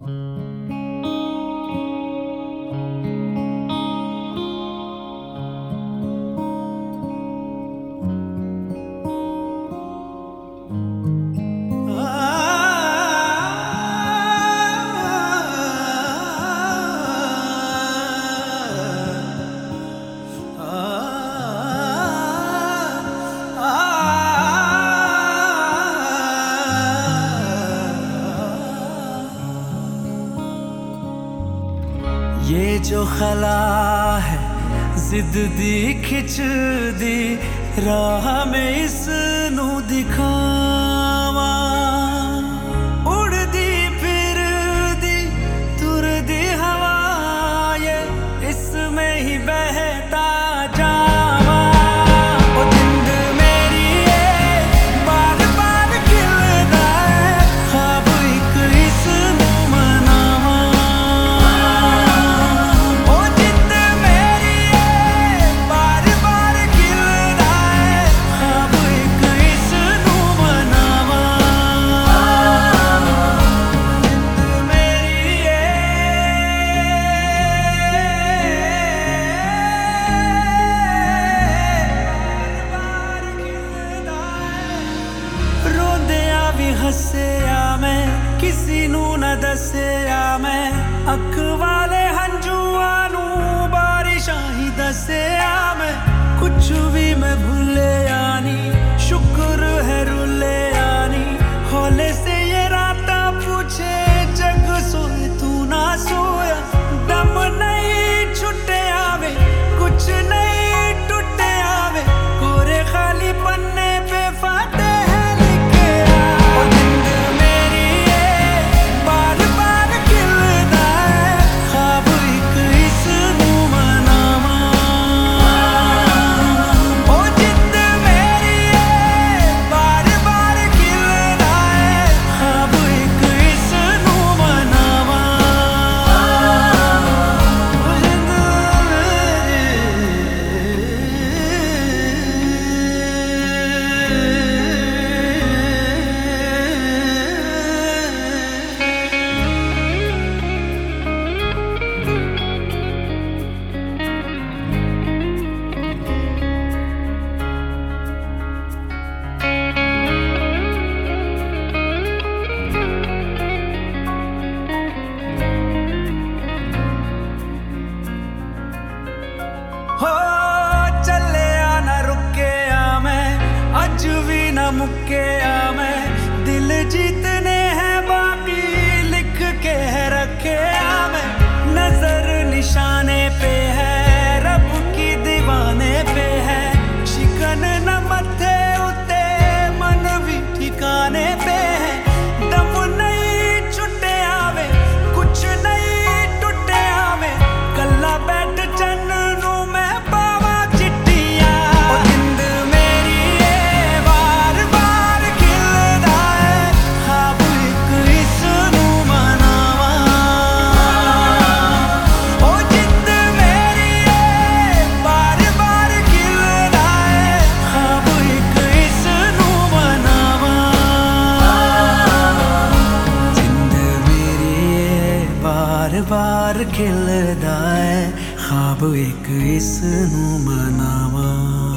ये जो खला है जिद दी खिच दी राह में इस नू दिखावा उड़ दी फिर दी तुर दी हवा ये इसमें ही बहता जावा ओ जिंद मेरी ये बार बार खिलदा है ख्वाब एक इस नू मनावा ओ जिंद मेरी ये बार बार खिलदा है ख्वाब एक इस नू मनावा जिंद मेरी ये रोंदिया भी हस्सिया मैं किसी नू न दस्सिया मैं अख वाले हंजुआ नू बारिशां ही दस्सिया मैं कुछ भी मैं भूले यानी शुक्र है रुले यानी हौले से ये राता पूछे जग सोए तू ना सोया दम नहीं छुटे आवे कुछ नहीं टूटे आवे कोरे खाली पन्ने पे फाटे हैं लिखे ओ जिंद मेरी ये बार बार खिलदा है ख्वाब एक इस नू मनावा ओ जिंद मेरी ये बार बार खिलदा है ख्वाब एक इस नू मनावा ओ जिंद हो चले ना रुके मैं अज भी ना मुके मैं दिल जीतने हैं बाकी लिख के है रखे मैं नजर निशाने पे है रब की दीवाने पे है शिकन न मथे उते मन भी ठिकाने पे है दम नहीं छुटे आवे कुछ नहीं टूटे आवे कल्ला बैठ चन्न नू मैं पावा चिट्ठियां ओ जिंद मेरी ये बार बार खिलदा है ख्वाब एक इस नू मनावा ओ जिंद मेरी ये बार बार खिलदा है ख्वाब एक इस नू मनावा जिंद मेरी ये बार बार खिलदा है ख्वाब एक इस नू मनावा।